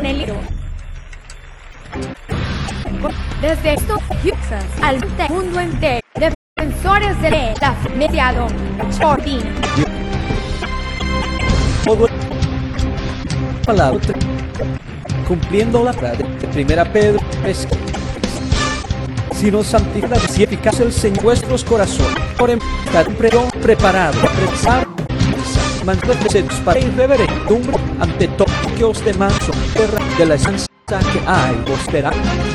el libro. Desde estos al mundo entero, defensores de la mediado Jordina. Palabra cumpliendo la frase de primera Pedro 3. Si nos santifica y eficaz el Señor vuestros corazones, por estar preparado a expresar mantenerse para irreverente ante todo que os demanda de la esperanza que hay prosperar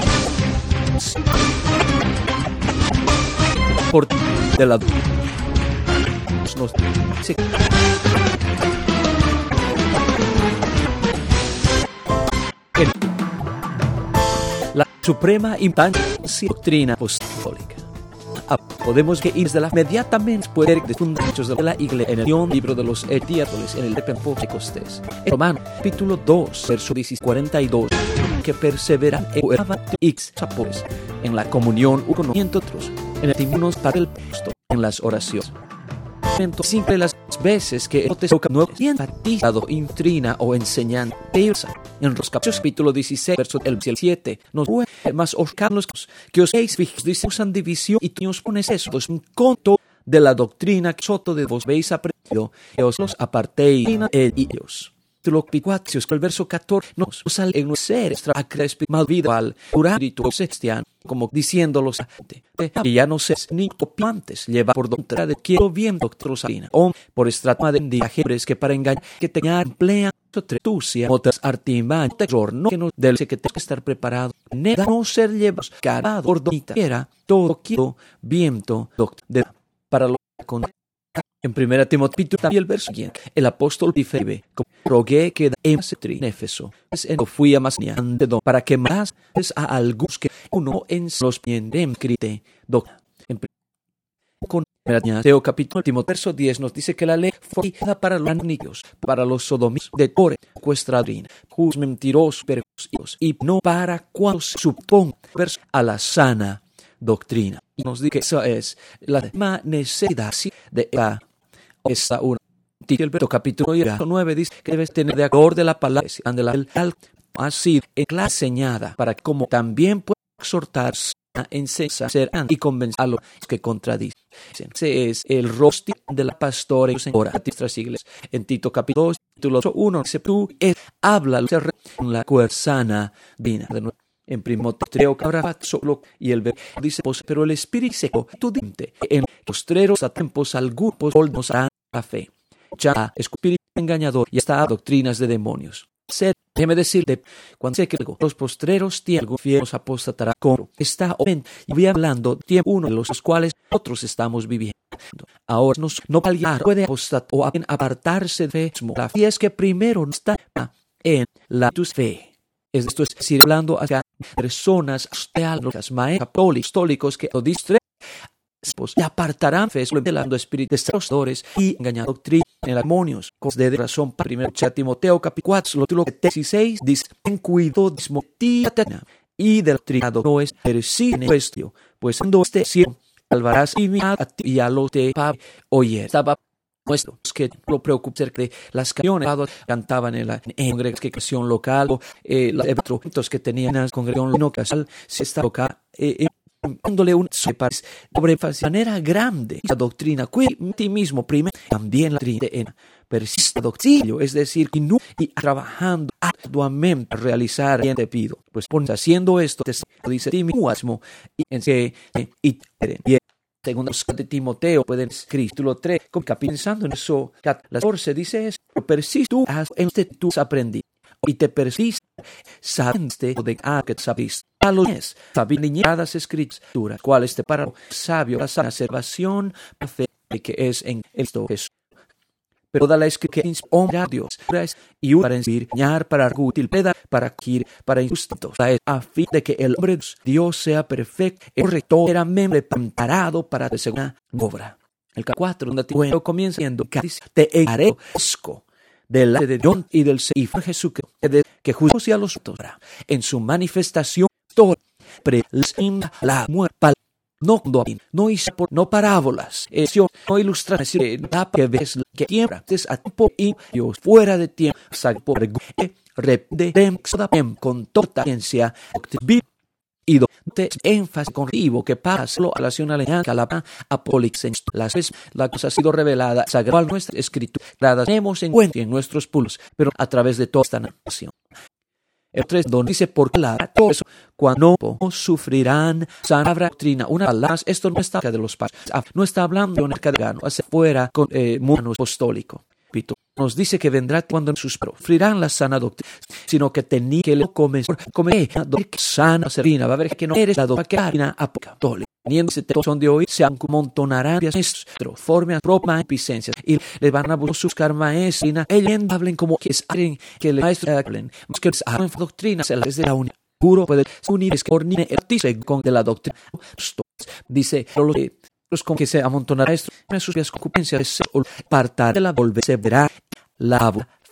por de la nos dice la suprema importancia doctrina apostólica. Podemos que ir desde la inmediatamente puede de fundamentos de la iglesia en el libro de los Etiápoles en el Pentecostés. En Romanos capítulo 2, verso 42, que perseveran en la comunión uno con otros, en el testimonio para el puesto, en las oraciones. Siempre las veces que no te toca no enfatizado doctrina o enseñanza en los capítulo 16 verso 7 nos puede más oscarlos que os veis fijos usan división y os pones eso es un conto de la doctrina que soto de vos veis aprendido que os los apartéis ellos. El verso 14 nos usa en un ser mal vida al espíritu cristiano como diciéndolos que ya no se ni copiantes lleva por doctrina de quiero bien doctrina o por estrata de individuos que para engañar que tengan emplean tretucia otras artimañas terror no que no del que tengo que estar preparado nega no ser llevados cargado por donita era todo quiero viento de para lo con en 1 Timoteo también el verso siguiente, el apóstol dice, como rogué que en Éfeso, fui a más para que más a algunos que uno en los piendem crite, con Mateo capítulo verso 10 nos dice que la ley fue dada para los niños, para los sodomitas de Core, cuestradrina, jus mentirosos, perjudicios, y no para cuando se suponga a la sana doctrina. Y nos dice que eso es la necesidad de esta una. El verso capítulo 9 dice que debes tener de acuerdo de la palabra de la así enseñada para que como también pueda exhortarse a enseñar y convencer a los que contradicen. Ese es el rostro de la pastora y ahora a nuestras iglesias. En Tito capítulo 2, título 1, dice tú habla con la cuerzana divina de nuevo. En Timoteo solo y el verso dice pero el espíritu seco tú dinte en postreros a tiempos algunos nos harán la fe ya espíritu engañador y está a doctrinas de demonios. Déjeme decirle cuando sé que los postreros tiempos fieros apostatará como está y voy hablando tiempo uno de los cuales nosotros estamos viviendo. Ahora no alguien puede apostar o apartarse de fe. La fe es que primero está en la tu fe. Esto es decir, hablando a personas teólogas, maestros apostólicos que lo distraen y apartarán fe de los espíritus destructores y engañar doctrina en demonios. De razón para 1 Timoteo capítulo 4, lo 16 dice, ten cuidado de y del doctrinado no es persine cuestión, pues cuando esté siendo salvarás y a lo te oye. Estaba puesto que lo preocupa de las canciones cantaban en la congregación local o los eventos que tenían en la congregación local se está acá dándole un sobre manera grande la doctrina ti mismo primero también la doctrina persiste doctrina es decir y trabajando arduamente a realizar bien te pido pues haciendo esto te dice ti mismo y según de Timoteo, pueden escribir título 3, pensando en eso, las 14 dice eso, persiste tú en tú aprendí, y te persiste, sabiste de que sabiste, a los niños, sabidas escrituras, cuáles te para sabio, la salvación, la fe que es en esto Jesús. Pero toda la escritura que inspira a Dios y para enseñar, para útil, para ir, para injusto, a fin de que el hombre de Dios sea perfecto, correctamente preparado para la segunda obra. El 4, donde comienza diciendo que te haré delante de Dios y del Señor Jesucristo, que juzgó a los otros en su manifestación, todo presenta la muerte no hice por no parábolas, no ilustración, que ves que tiembla, a tiempo y Dios fuera de tiempo, por con toda ciencia, y donde énfasis contigo que pasa solo a la nacionalidad apólica la cosa ha sido revelada sagrada nuestra escritura la tenemos en cuenta en nuestros pulsos pero a través de toda esta nación. El 3 donde dice por la todo eso cuando no sufrirán sana doctrina una palabra esto no está de los padres no está hablando de un cargano hacia fuera con mundo apostólico. Nos dice que vendrá cuando sufrirán la sana doctrina, sino que tenía que comer sana serina, va a ver que no eres la doctrina apostólica. Teniéndose son de hoy, se amontonarán maestros, formen propia epicencia y le van a buscar maestra. Ellos hablen como que saben que el maestro hablen, más que hablen doctrina, se las de la unidad. Puro puede unir es cornine el con de la doctrina. Dice, los con que se amontonará esto en sus concupiscencias partar de la volverse verá la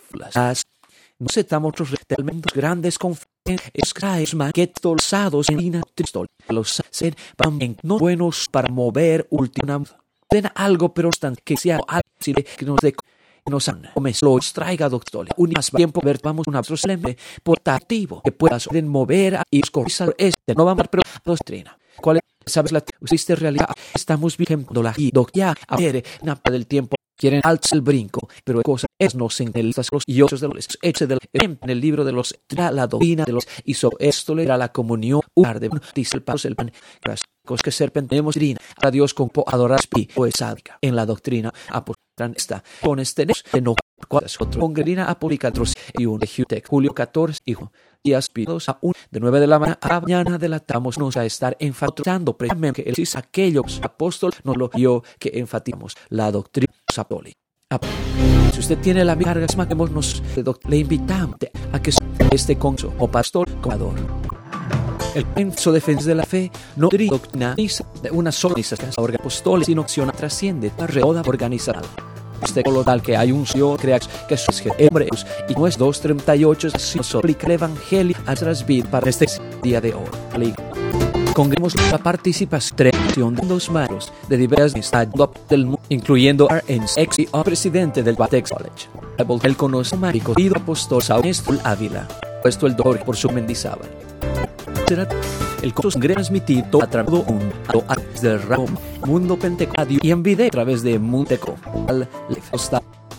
no se estamos realmente grandes conferencias maquetolados en la tristol los ser no buenos para mover últimamente den algo pero están que sea algo que nos los traiga doctor un más tiempo ver vamos un solemne portativo que pueda mover y escoger no vamos a pero doctrina cuál sabes la existe realidad estamos viviendo la ya a ver nada del tiempo quieren alzar el brinco pero cosa es no se los y otros de los hechos en el libro de los la doctrina de los y sobre esto le da la comunión de dice el paso el pan cosas que serpentemos a Dios con adorar pues en la doctrina apóstol está con este no cuadras otro congrina apólica y un de julio 14 hijo días pidos a de 9 de la mañana delatamos nos a estar enfatizando precisamente que él es aquellos apóstoles nos lo dio que enfatizamos la doctrina apostólica. Si usted tiene la carga que nos le invitamos a que este conso o pastor comador. El penso defensa de la fe no doctriniza de una sola organización apostólica sino acción trasciende la reoda organizada. Este tal que hay un Señor crea que sus hebreos y no es 2:38 así nos aplica el evangelio a nuestras vidas para este día de hoy. Congregamos la participación de dos maestros de diversas estados del mundo, incluyendo ex y presidente del Batex College. Él conoce a Marico y apóstol Saúl Ávila, puesto el doctor por su Mendizábal. Será el curso transmitido a través de Roma, Mundo Pentecostal y en video a través de Munteco. Al está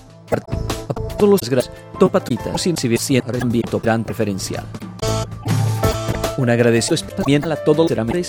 a todos los gracias, topatitas sin si siendo envío gran preferencial. Un agradecido especialmente a todos los